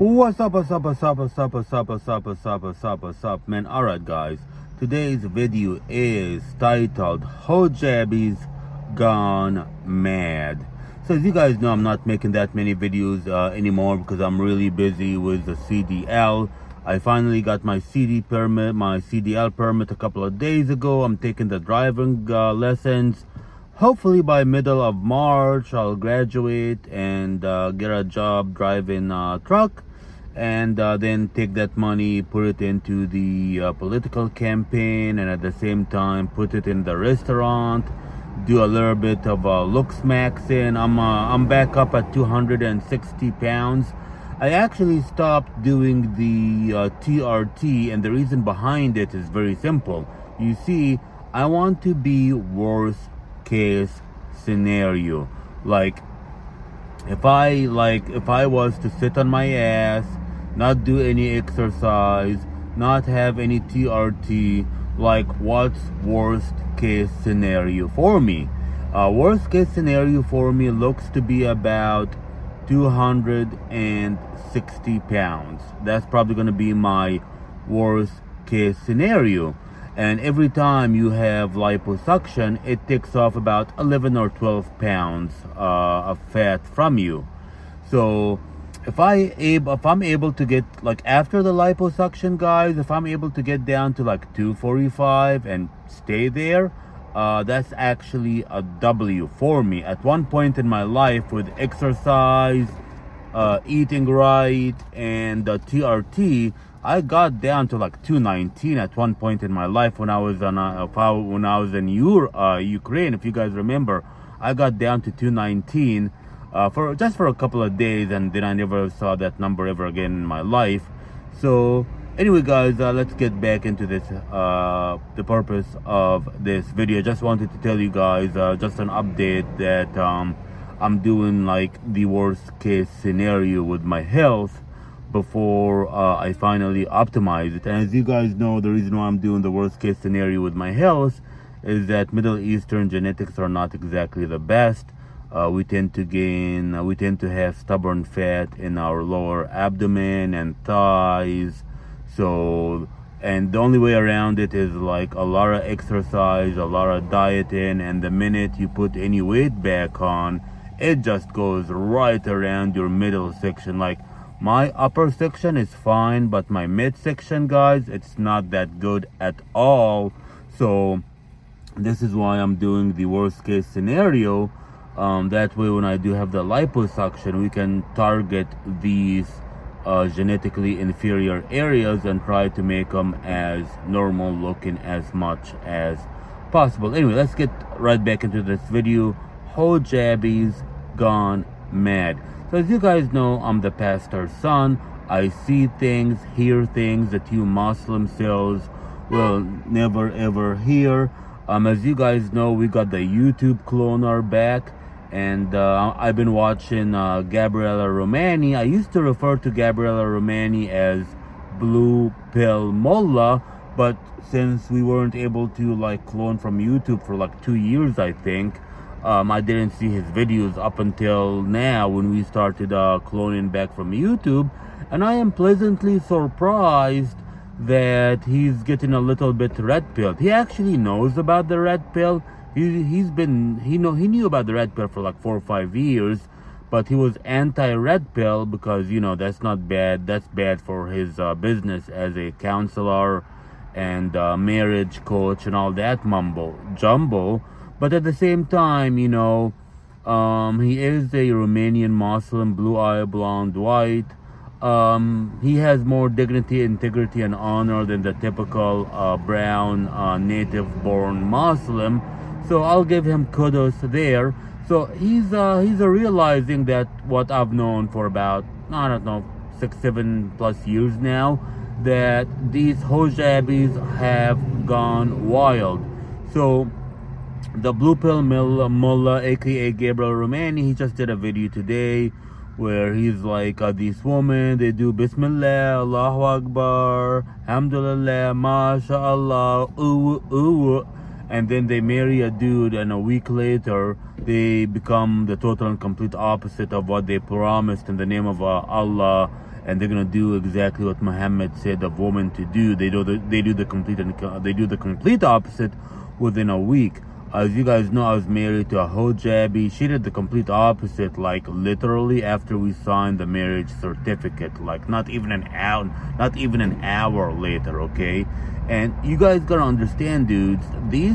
What's up, man? Alright, guys. Today's video is titled Hojabis Gone Mad. So, as you guys know, I'm not making that many videos anymore because I'm really busy with the CDL. I finally got my CDL permit a couple of days ago. I'm taking the driving lessons. Hopefully by middle of March, I'll graduate and get a job driving a truck. And then take that money, put it into the political campaign, and at the same time put it in the restaurant, do a little bit of looks maxing. I'm back up at 260 pounds. I actually stopped doing the TRT, and the reason behind it is very simple. You see, I want to be worst case scenario. Like if I was to sit on my ass, not do any exercise, not have any TRT, like what's worst case scenario for me? Worst case scenario for me looks to be about 260 pounds. That's probably going to be my worst case scenario. And every time you have liposuction, it takes off about 11 or 12 pounds of fat from you. So if I'm able to get, like, after the liposuction, guys, if I'm able to get down to like 245 and stay there, that's actually a W for me. At one point in my life, with exercise, eating right, and TRT, I got down to like 219 at one point in my life when I was in Ukraine. If you guys remember, I got down to 219 for a couple of days, and then I never saw that number ever again in my life. So anyway, guys, let's get back into this. The purpose of this video, just wanted to tell you guys just an update that I'm doing like the worst case scenario with my health before I finally optimize it. And as you guys know, the reason why I'm doing the worst case scenario with my health is that Middle Eastern genetics are not exactly the best. We tend to have stubborn fat in our lower abdomen and thighs. So, and the only way around it is like a lot of exercise, a lot of dieting, and the minute you put any weight back on, it just goes right around your middle section. Like, my upper section is fine, but my midsection, guys, it's not that good at all. So this is why I'm doing the worst case scenario. That way, when I do have the liposuction, we can target these genetically inferior areas and try to make them as normal looking as much as possible. Anyway, let's get right back into this video. Hojabis gone mad. So as you guys know, I'm the pastor's son. I see things, hear things that you Muslim cells will never ever hear. As you guys know, we got the YouTube cloner back, and I've been watching Gabriella Romani. I used to refer to Gabriella Romani as Blue Pill Mullah, but since we weren't able to like clone from YouTube for like 2 years, I think, I didn't see his videos up until now when we started cloning back from YouTube. And I am pleasantly surprised that he's getting a little bit red pilled. He actually knows about the red pill. He knew about the red pill for like 4 or 5 years, but he was anti-red pill because, you know, that's not bad. That's bad for his business as a counselor and marriage coach and all that mumbo jumbo. But at the same time, you know, he is a Romanian Muslim, blue-eyed, blonde, white. He has more dignity, integrity, and honor than the typical brown, native-born Muslim. So I'll give him kudos there. So he's realizing that what I've known for about, I don't know, 6-7+ years now, that these hojabis have gone wild. So the Blue Pill Mullah, aka Gabriel Romani, he just did a video today where he's like, these women, they do Bismillah, Allahu Akbar, Alhamdulillah, MashaAllah, ooh, and then they marry a dude, and a week later they become the total and complete opposite of what they promised in the name of Allah and they're gonna do exactly what Muhammad said of women to do. They do the complete opposite within a week. As you guys know, I was married to a hijabi. She did the complete opposite, like literally after we signed the marriage certificate, like not even an hour later, okay? And you guys gotta understand, dudes, these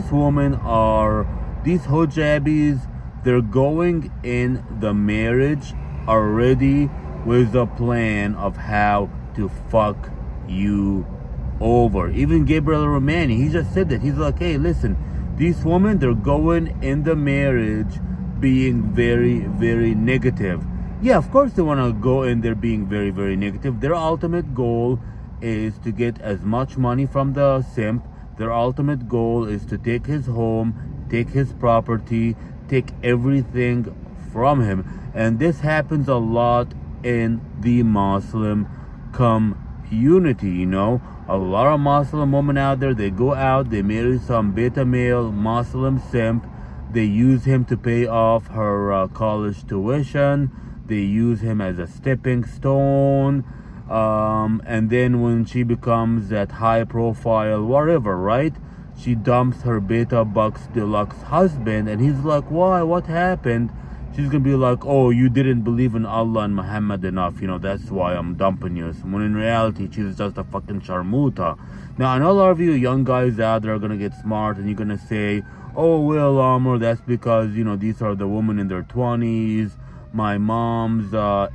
hijabis, they're going in the marriage already with a plan of how to fuck you over. Even Gabriel Romani, he just said that. He's like, hey, listen, these women, they're going in the marriage being very, very negative. Yeah, of course they want to go in there being very, very negative. Their ultimate goal is to get as much money from the simp. Their ultimate goal is to take his home, take his property, take everything from him. And this happens a lot in the Muslim community, you know. A lot of Muslim women out there, they go out, they marry some beta male Muslim simp. They use him to pay off her college tuition. They use him as a stepping stone. And then when she becomes that high profile, whatever, right? She dumps her beta bucks deluxe husband, and he's like, why? What happened? She's gonna be like, oh, you didn't believe in Allah and Muhammad enough, you know, that's why I'm dumping you. When in reality, she's just a fucking sharmuta. Now, I know a lot of you young guys out there are gonna get smart and you're gonna say, oh, well, Amr, that's because, you know, these are the women in their 20s. My mom's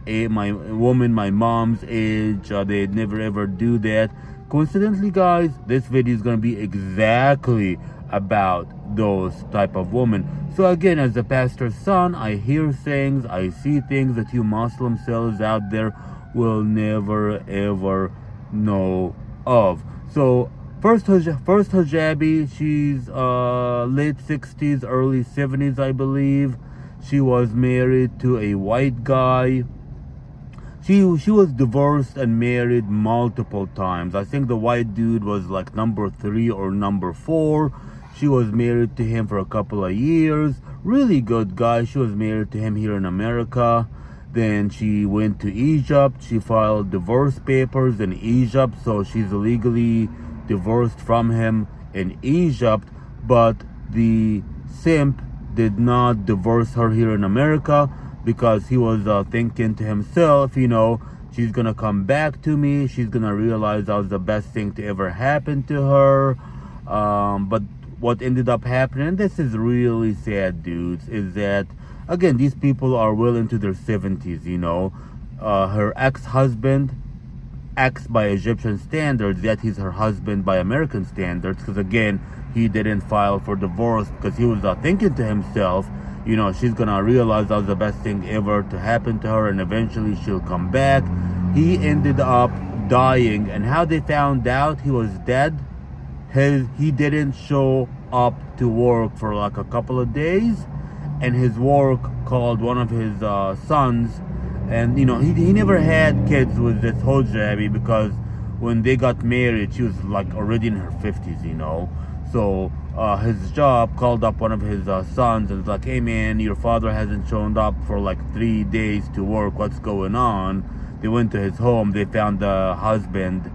age, they'd never ever do that. Coincidentally, guys, this video is gonna be exactly about those type of women. So again, as a pastor's son, I hear things, I see things that you Muslim cells out there will never ever know of. So first hijabi, she's late 60s, early 70s, I believe. She was married to a white guy. She was divorced and married multiple times. I think the white dude was like number 3 or number 4. She was married to him for a couple of years. Really good guy. She was married to him here in America. Then she went to Egypt. She filed divorce papers in Egypt. So she's legally divorced from him in Egypt. But the simp did not divorce her here in America because he was thinking to himself, you know, she's gonna come back to me. She's gonna realize I was the best thing to ever happen to her. But what ended up happening, and this is really sad, dudes, is that, again, these people are well into their 70s, you know. Her ex-husband, ex by Egyptian standards, yet he's her husband by American standards, because, again, he didn't file for divorce because he was thinking to himself, you know, she's gonna realize that was the best thing ever to happen to her and eventually she'll come back. He ended up dying, and how they found out he was dead, he didn't show up to work for like a couple of days, and his work called one of his sons, and you know, he never had kids with this hijabi because when they got married she was like already in her 50s, you know. So his job called up one of his sons and was like, hey man, your father hasn't shown up for like 3 days to work, what's going on? They went to his home, they found the husband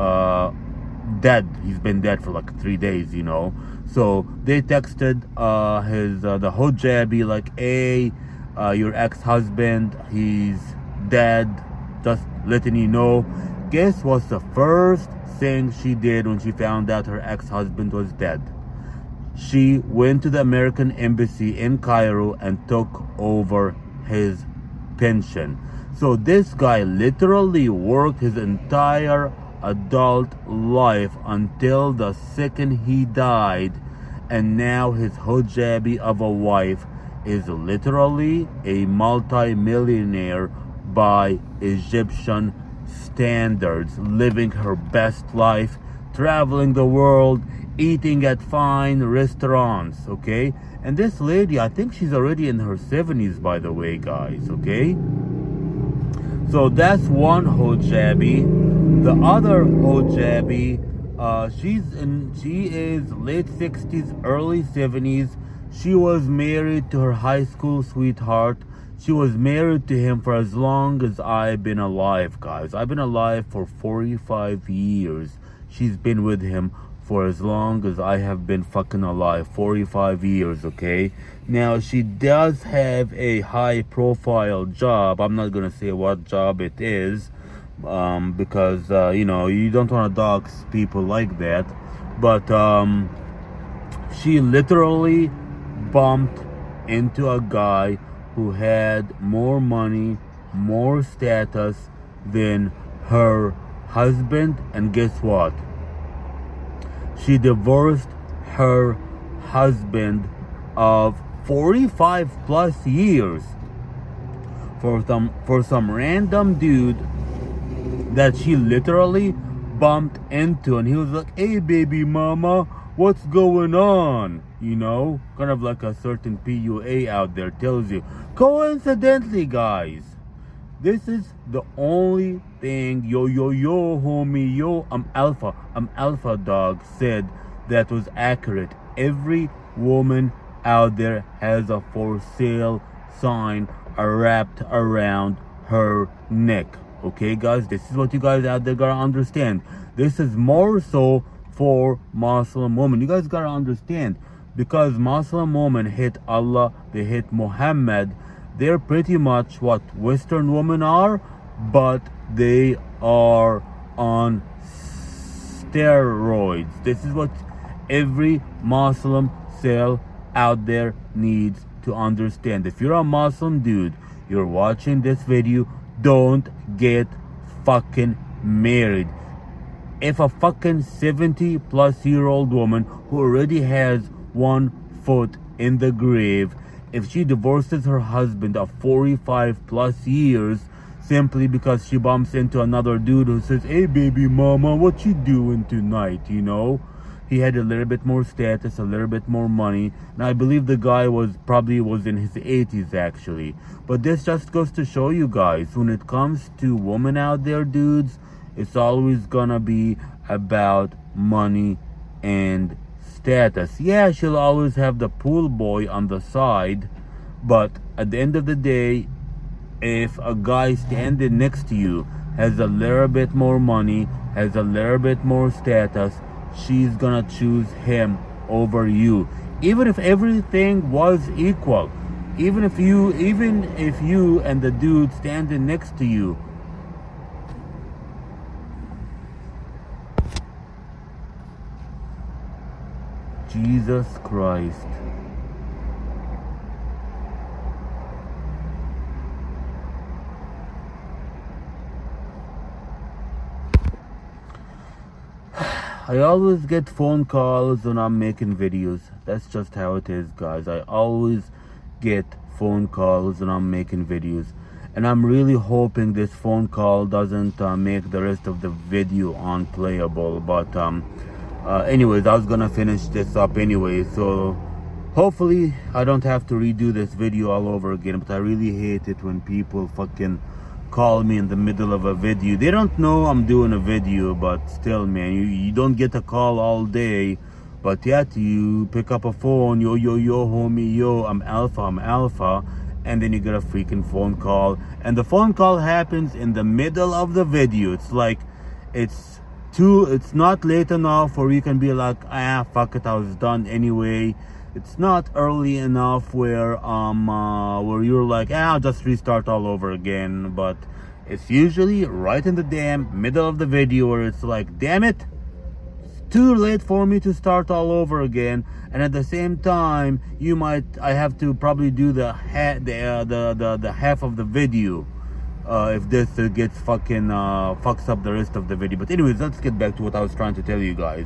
dead. He's been dead for like 3 days, you know. So they texted the hijabi like, hey, your ex-husband, he's dead, just letting you know. Guess what's the first thing she did when she found out her ex-husband was dead? She went to the American embassy in Cairo and took over his pension. So this guy literally worked his entire adult life until the second he died, and now his hijabi of a wife is literally a multi-millionaire by Egyptian standards, living her best life, traveling the world, eating at fine restaurants, okay? And this lady, I think she's already in her 70s, by the way, guys, okay? So that's one hijabi. The other hijabi, she is late 60s, early 70s. She was married to her high school sweetheart. She was married to him for as long as I've been alive, guys. I've been alive for 45 years. She's been with him for as long as I have been fucking alive. 45 years, okay? Now, she does have a high-profile job. I'm not gonna say what job it is, because, you know, you don't want to dox people like that. But, she literally bumped into a guy who had more money, more status than her husband, and guess what? She divorced her husband of 45 plus years for some random dude that she literally bumped into, and he was like, "Hey baby mama, what's going on?" You know, kind of like a certain PUA out there tells you. Coincidentally, guys, this is the only thing yo homie, yo, I'm alpha dog said that was accurate. Every woman out there has a for sale sign wrapped around her neck. Okay, guys, this is what you guys out there gotta understand. This is more so for Muslim women. You guys gotta understand, because Muslim women hit Allah, they hit Muhammad. They're pretty much what Western women are, but they are on steroids. This is what every Muslim cell out there needs to understand. If you're a Muslim dude, you're watching this video, don't get fucking married. If a fucking 70 plus year old woman who already has one foot in the grave, if she divorces her husband of 45 plus years simply because she bumps into another dude who says, "Hey baby mama, what you doing tonight?" You know, he had a little bit more status, a little bit more money, and I believe the guy was in his 80s actually. But this just goes to show you guys, when it comes to women out there, dudes, it's always gonna be about money and status. Yeah, she'll always have the pool boy on the side, but at the end of the day, if a guy standing next to you has a little bit more money, has a little bit more status, she's gonna choose him over you. Even if everything was equal, even if you and the dude standing next to you, Jesus Christ. I always get phone calls when I'm making videos. That's just how it is, guys. I always get phone calls when I'm making videos. And I'm really hoping this phone call doesn't make the rest of the video unplayable. But anyways, I was gonna finish this up anyway. So hopefully I don't have to redo this video all over again. But I really hate it when people fucking call me in the middle of a video. They don't know I'm doing a video, but still, man, you don't get a call all day, but yet you pick up a phone, yo homie, yo, I'm alpha, and then you get a freaking phone call, and the phone call happens in the middle of the video. It's like it's not late enough where you can be like, fuck it, I was done anyway. It's not early enough where you're like, I'll just restart all over again. But it's usually right in the damn middle of the video where it's like, damn it, it's too late for me to start all over again. And at the same time, I have to probably do the half of the video if this gets fucking fucks up the rest of the video. But anyways, let's get back to what I was trying to tell you guys.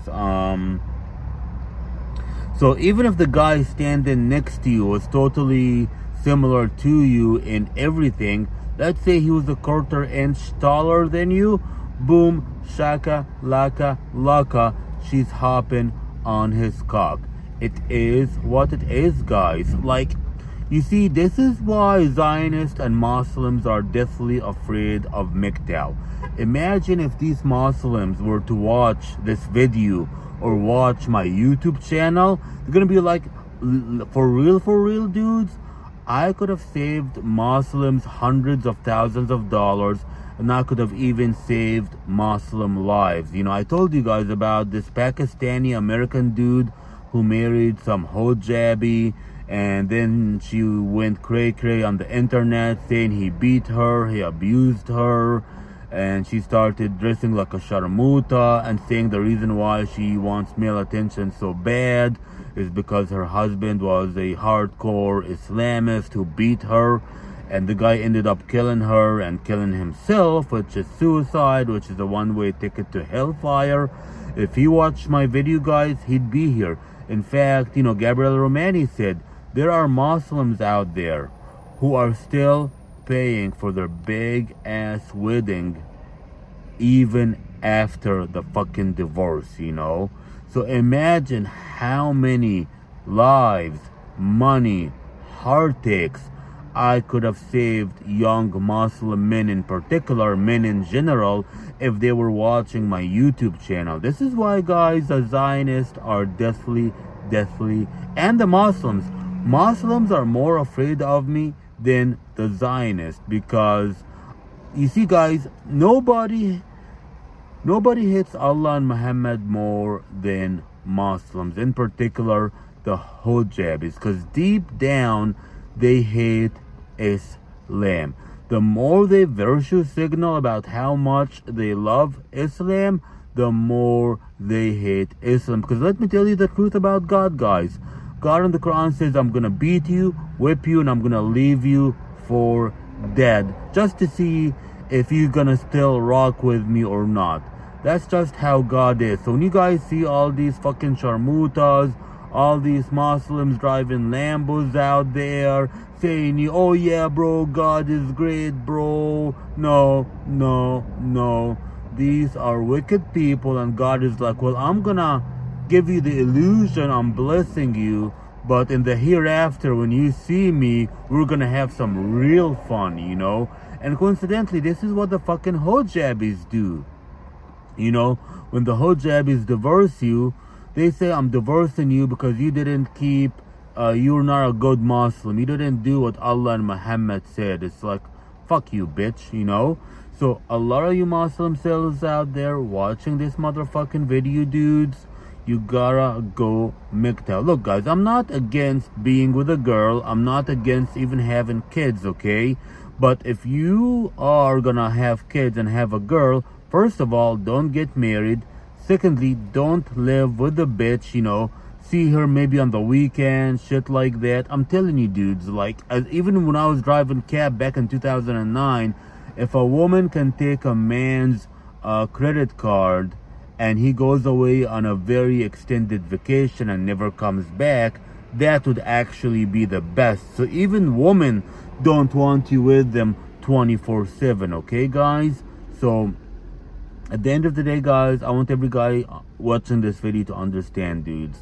So even if the guy standing next to you was totally similar to you in everything, let's say he was a quarter inch taller than you, boom, shaka, laka, she's hopping on his cock. It is what it is, guys. Like, you see, this is why Zionists and Muslims are deathly afraid of MGTOW. Imagine if these Muslims were to watch this video or watch my YouTube channel, they're gonna be like, for real, dudes, I could have saved Muslims hundreds of thousands of dollars, and I could have even saved Muslim lives. You know, I told you guys about this Pakistani American dude who married some hijabi, and then she went cray-cray on the internet saying he beat her, he abused her, and she started dressing like a sharmuta and saying the reason why she wants male attention so bad is because her husband was a hardcore Islamist who beat her, and the guy ended up killing her and killing himself, which is suicide, which is a one-way ticket to hellfire. If he watched my video, guys, he'd be here. In fact, you know, Gabriel Romani said there are Muslims out there who are still paying for their big ass wedding even after the fucking divorce, you know. So imagine how many lives, money, heartaches I could have saved young Muslim men, in particular, men in general, if they were watching my YouTube channel. This is why, guys, the Zionists are deathly, and the Muslims are more afraid of me than the Zionists, because you see, guys, nobody hates Allah and Muhammad more than Muslims, in particular the hijabis, because deep down they hate Islam. The more they virtue signal about how much they love Islam, the more they hate Islam. Because let me tell you the truth about God, guys. God in the Quran says, I'm gonna beat you, whip you, and I'm gonna leave you for dead, just to see if you're gonna still rock with me or not. That's just how God is. So when you guys see all these fucking sharmutas, all these Muslims driving Lambos out there, saying, oh yeah, bro, God is great, bro. No. These are wicked people, and God is like, well, I'm gonna give you the illusion I'm blessing you, but in the hereafter, when you see me, we're gonna have some real fun, you know. And coincidentally, this is what the fucking hijabis do. You know, when the hijabis divorce you, they say, I'm divorcing you because you didn't keep, you're not a good Muslim. You didn't do what Allah and Muhammad said. It's like, fuck you, bitch, you know. So a lot of you Muslim sellers out there watching this motherfucking video, dudes, you gotta go mikta. Look, guys, I'm not against being with a girl. I'm not against even having kids, okay? But if you are gonna have kids and have a girl, first of all, don't get married. Secondly, don't live with the bitch, you know. See her maybe on the weekend, shit like that. I'm telling you, dudes, like, even when I was driving cab back in 2009, if a woman can take a man's credit card and he goes away on a very extended vacation and never comes back, that would actually be the best. So even women don't want you with them 24/7, okay, guys? So at the end of the day, guys, I want every guy watching this video to understand, dudes.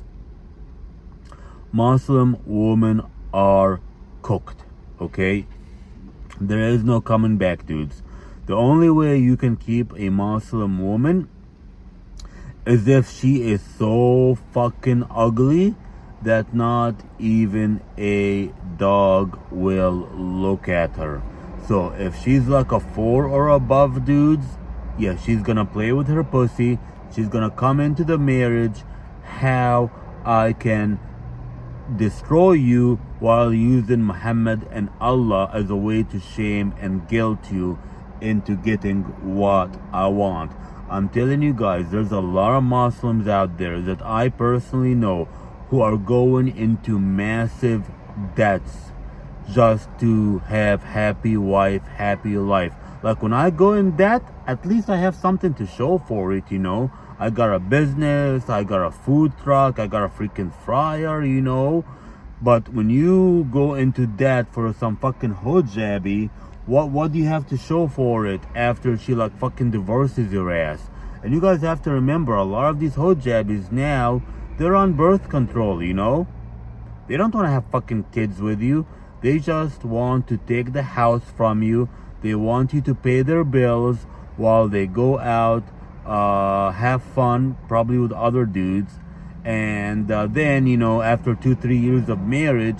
Muslim women are cooked, okay? There is no coming back, dudes. The only way you can keep a Muslim woman is if she is so fucking ugly that not even a dog will look at her. So if she's like a 4 or above, dudes, yeah, she's gonna play with her pussy. She's gonna come into the marriage. How I can destroy you while using Muhammad and Allah as a way to shame and guilt you into getting what I want. I'm telling you guys, there's a lot of Muslims out there that I personally know who are going into massive debts just to have happy wife, happy life. Like when I go in debt, at least I have something to show for it, you know. I got a business, I got a food truck, I got a freaking fryer, you know. But when you go into debt for some fucking hijabi, what do you have to show for it after she like fucking divorces your ass? And you guys have to remember, a lot of these hijabis now, they're on birth control, you know. They don't want to have fucking kids with you. They just want to take the house from you. They want you to pay their bills while they go out, have fun, probably with other dudes. And then, after 2-3 years of marriage,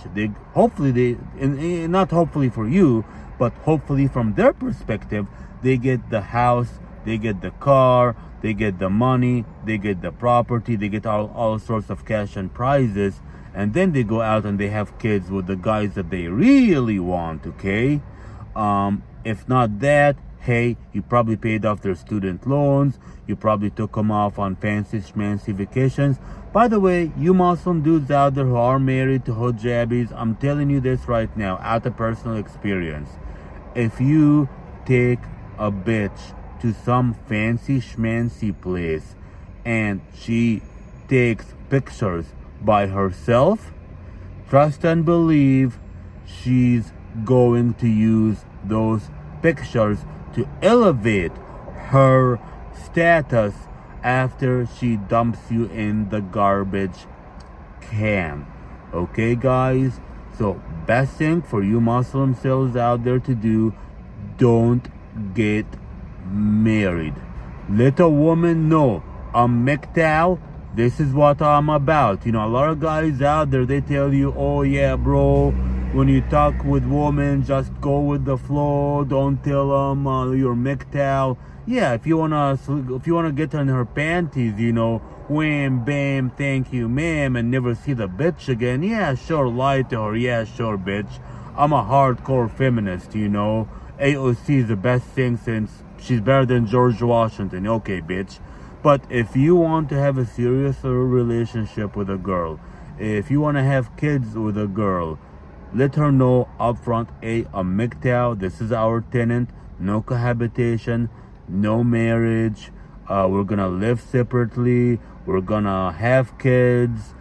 not hopefully for you, but hopefully from their perspective, they get the house, they get the car, they get the money, they get the property, they get all sorts of cash and prizes, and then they go out and they have kids with the guys that they really want, okay? If not that, hey, you probably paid off their student loans, you probably took them off on fancy schmancy vacations. By the way, you Muslim dudes out there who are married to hijabis, I'm telling you this right now, out of personal experience. If you take a bitch to some fancy schmancy place and she takes pictures by herself, trust and believe she's going to use those pictures to elevate her status after she dumps you in the garbage can. Okay, guys? So, best thing for you Muslim cells out there to do, don't get married. Let a woman know, I'm MGTOW, this is what I'm about. A lot of guys out there, they tell you, oh yeah, bro, when you talk with women, just go with the flow, don't tell them you're MGTOW. Yeah, if you wanna get in her panties, wham, bam, thank you, ma'am, and never see the bitch again, yeah, sure, lie to her, yeah, sure, bitch. I'm a hardcore feminist, AOC is the best thing since she's better than George Washington. Okay, bitch. But if you want to have a serious relationship with a girl, if you want to have kids with a girl, let her know upfront, hey, I'm MGTOW, this is our tenant, no cohabitation, no marriage, we're gonna live separately, we're gonna have kids,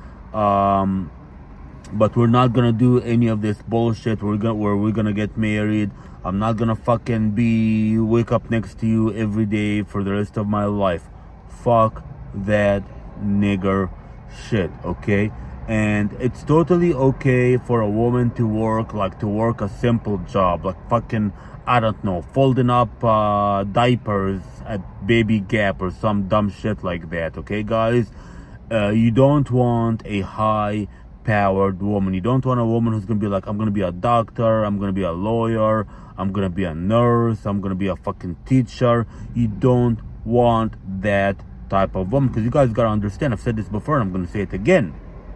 but we're not gonna do any of this bullshit where we're gonna get married. I'm not gonna fucking wake up next to you every day for the rest of my life. Fuck that nigger shit, okay? And it's totally okay for a woman to work a simple job, like fucking, I don't know, folding up diapers at Baby Gap or some dumb shit like that, okay, guys? You don't want a high-powered woman. You don't want a woman who's gonna be like, I'm gonna be a doctor, I'm gonna be a lawyer, I'm gonna be a nurse, I'm gonna be a fucking teacher. You don't want that type of woman, because you guys gotta understand, I've said this before and I'm gonna say it again.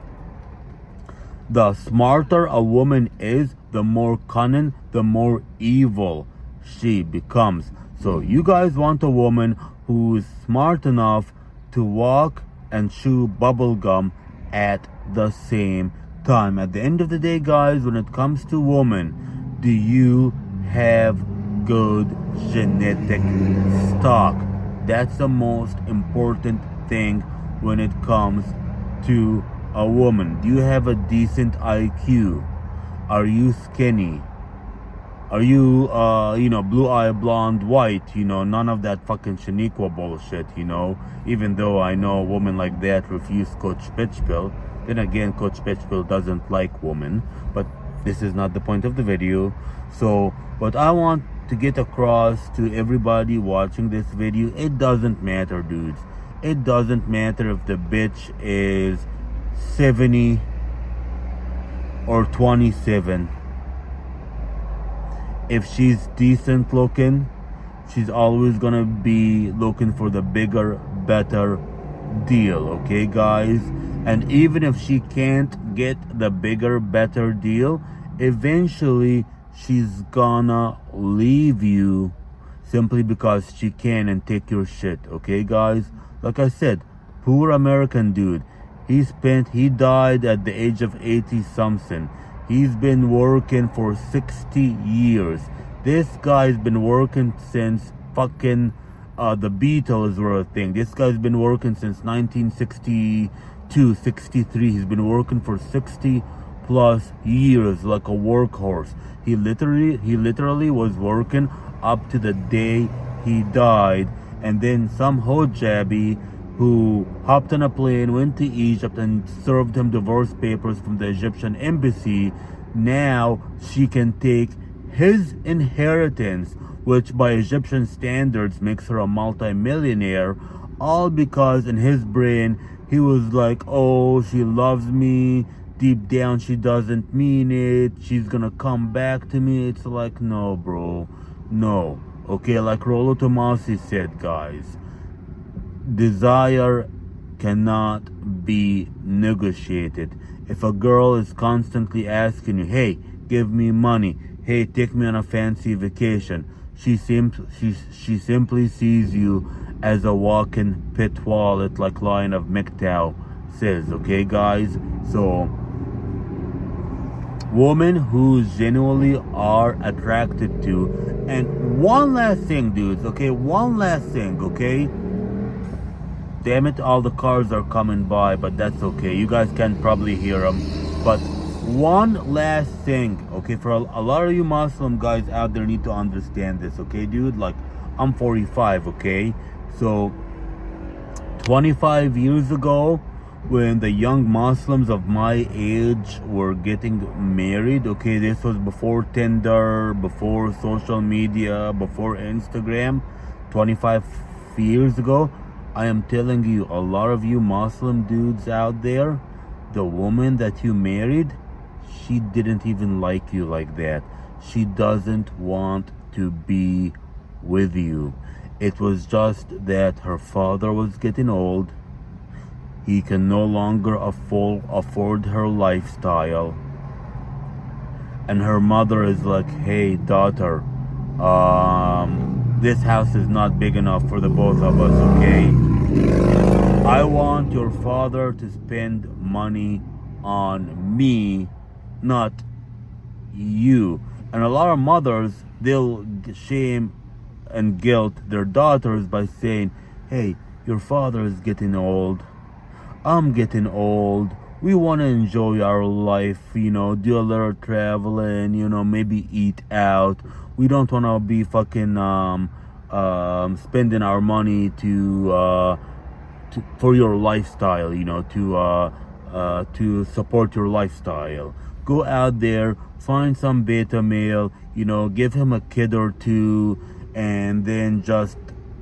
The smarter a woman is, the more cunning, the more evil she becomes. So you guys want a woman who's smart enough to walk and chew bubble gum at the same time. At the end of the day, guys, when it comes to women, do you have good genetic stock? That's the most important thing when it comes to a woman. Do you have a decent IQ? Are you skinny? Are you, blue-eyed, blonde, white? None of that fucking Shaniqua bullshit, Even though I know a woman like that refuse Coach Pitchpill. Then again, Coach Pitchpill doesn't like women. But this is not the point of the video. So, what I want to get across to everybody watching this video, it doesn't matter, dudes. It doesn't matter if the bitch is 70 or 27. If she's decent looking, she's always gonna be looking for the bigger, better deal, okay, guys? And even if she can't get the bigger, better deal, eventually she's gonna leave you simply because she can and take your shit, okay, guys? Like I said, poor American dude. He died at the age of 80 something. He's been working for 60 years. This guy's been working since fucking the Beatles were a thing. This guy's been working since 1962, 63. He's been working for 60 plus years like a workhorse. He literally was working up to the day he died. And then some hijabi who hopped on a plane, went to Egypt, and served him divorce papers from the Egyptian embassy. Now she can take his inheritance, which by Egyptian standards makes her a multi-millionaire, all because in his brain he was like, oh, she loves me, deep down she doesn't mean it, she's gonna come back to me. It's like, no, bro, no. Okay, like Rollo Tomasi said, guys, desire cannot be negotiated. If a girl is constantly asking you, hey, give me money, hey, take me on a fancy vacation, she simply sees you as a walking pit wallet, like Lion of MGTOW says. Okay, guys? So women who genuinely are attracted to. And one last thing, dudes, okay? One last thing, okay? Damn it, all the cars are coming by, but that's okay. You guys can probably hear them. But one last thing, okay? For a lot of you Muslim guys out there need to understand this, okay, dude? Like, I'm 45, okay? So, 25 years ago, when the young Muslims of my age were getting married, okay, this was before Tinder, before social media, before Instagram, 25 years ago, I am telling you, a lot of you Muslim dudes out there, the woman that you married, she didn't even like you like that. She doesn't want to be with you. It was just that her father was getting old. He can no longer afford her lifestyle. And her mother is like, hey, daughter, this house is not big enough for the both of us, okay? I want your father to spend money on me, not you. And a lot of mothers, they'll shame and guilt their daughters by saying, hey, your father is getting old, I'm getting old, we want to enjoy our life, you know, do a little traveling, you know, maybe eat out. We don't want to be fucking spending our money to for your lifestyle, you know, to support your lifestyle. Go out there, find some beta male, you know, give him a kid or two, and then just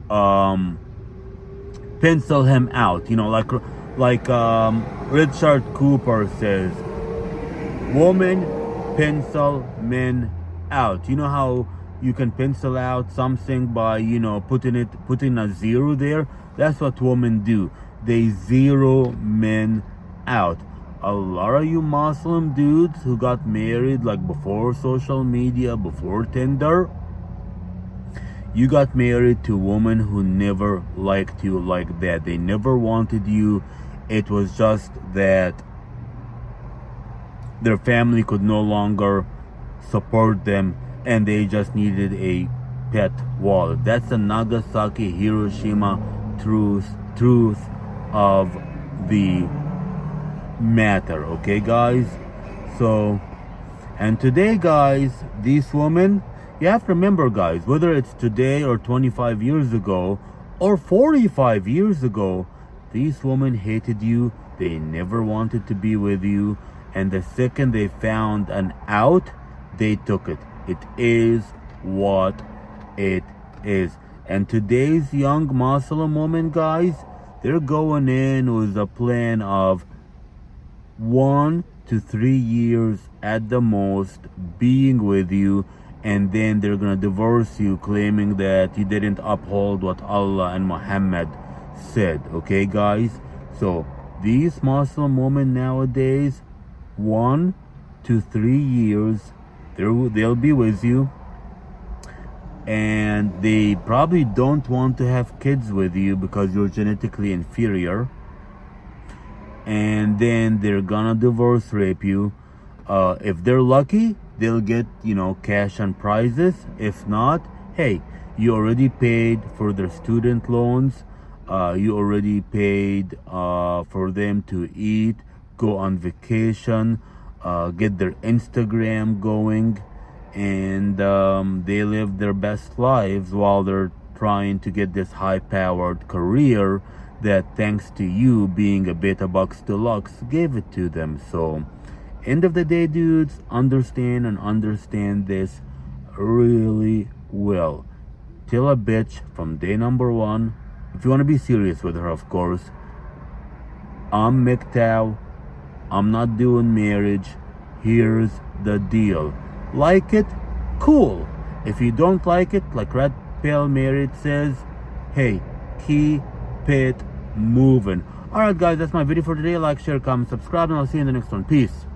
pencil him out, you know, like Richard Cooper says, woman pencil men out. You know how you can pencil out something by, you know, putting a zero there? That's what women do. They zero men out. A lot of you Muslim dudes who got married like before social media, before Tinder, you got married to women who never liked you like that. They never wanted you. It was just that their family could no longer support them and they just needed a pet wallet. That's the Nagasaki Hiroshima truth of the matter, okay, guys? So, and today, guys, these women, you have to remember, guys, whether it's today or 25 years ago or 45 years ago, these women hated you. They never wanted to be with you. And the second they found an out, they took it. It is what it is. And today's young Muslim women, guys, they're going in with a plan of 1 to 3 years at the most being with you, and then they're gonna divorce you, claiming that you didn't uphold what Allah and Muhammad said. Okay, guys? So these Muslim women nowadays, 1 to 3 years, they'll be with you, and they probably don't want to have kids with you because you're genetically inferior. And then they're gonna divorce rape you. If they're lucky, they'll get, you know, cash and prizes. If not, hey, you already paid for their student loans. You already paid for them to eat, go on vacation, get their Instagram going, and they live their best lives while they're trying to get this high-powered career that, thanks to you being a Beta Bucks Deluxe, gave it to them. So, end of the day, dudes, understand this really well. Tell a bitch from day number 1, If you want to be serious with her, of course. I'm MGTOW. I'm not doing marriage. Here's the deal. Like it? Cool. If you don't like it, like Red Pill Married says, hey, keep it moving. Alright guys, that's my video for today. Like, share, comment, subscribe, and I'll see you in the next one. Peace.